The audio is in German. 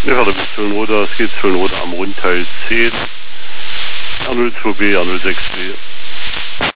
Ja, da bist du Roder, es geht Roder am Rundteil 10, R02B, R06B.